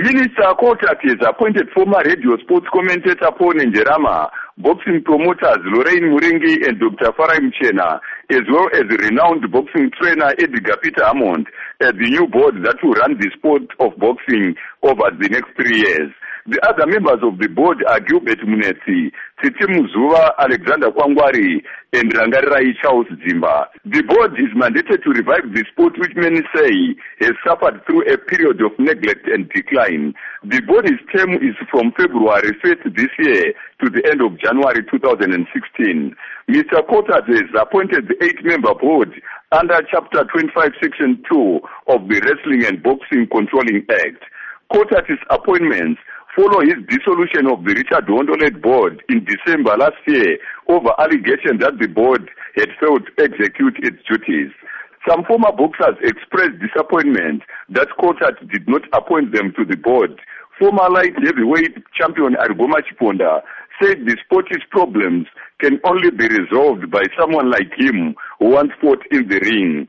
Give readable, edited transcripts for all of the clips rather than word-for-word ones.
Minister Kotat has appointed former radio sports commentator Paul Njerama, boxing promoters Lorraine Muringi and Dr. Farai Mchena, as well as renowned boxing trainer Edgar Peter Hammond, as the new board that will run the sport of boxing over the next 3 years. The other members of the board are Gilbert Munetsi, Titi Muzuva, Alexander Kwangwari, and Rangarirai Charles Zimba. The board is mandated to revive the sport which many say has suffered through a period of neglect and decline. The body's term is from February 1st this year to the end of January 2016. Mr. Kotat has appointed the 8-member board under Chapter 25, Section 2 of the Wrestling and Boxing Controlling Act. Kotat's appointments follow his dissolution of the Richard Hondo-led board in December last year over allegations that the board had failed to execute its duties. Some former boxers expressed disappointment that Kotat did not appoint them to the board. Former light heavyweight champion Arigoma Chiponda said the sport's problems can only be resolved by someone like him who once fought in the ring.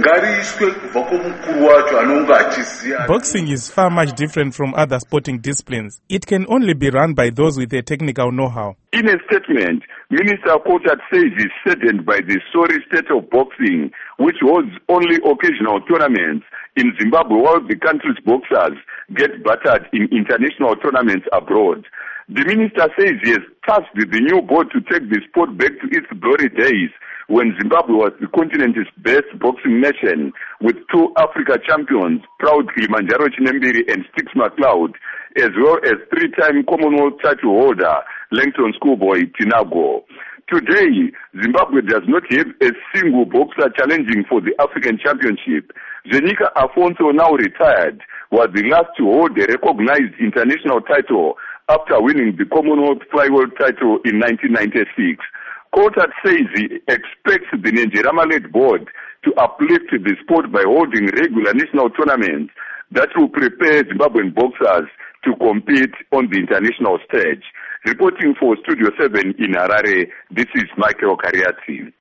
Boxing is far much different from other sporting disciplines. It can only be run by those with a technical know-how. In a statement, Minister Kotat says he's saddened by the sorry state of boxing, which holds only occasional tournaments in Zimbabwe while the country's boxers get battered in international tournaments abroad. The minister says he has tasked the new board to take the sport back to its glory days when Zimbabwe was the continent's best boxing nation, with 2 Africa champions, proud Kilimanjaro Chinembiri and Sticks McLeod, as well as 3-time Commonwealth title holder Langton Schoolboy Tinago. Today, Zimbabwe does not have a single boxer challenging for the African Championship. Zenika Afonso, now retired, was the last to hold a recognized international title after winning the Commonwealth flyweight title in 1996. Kotat says he expects the Njerama-led board to uplift the sport by holding regular national tournaments that will prepare Zimbabwean boxers to compete on the international stage. Reporting for Studio 7 in Harare, this is Michael Kariati.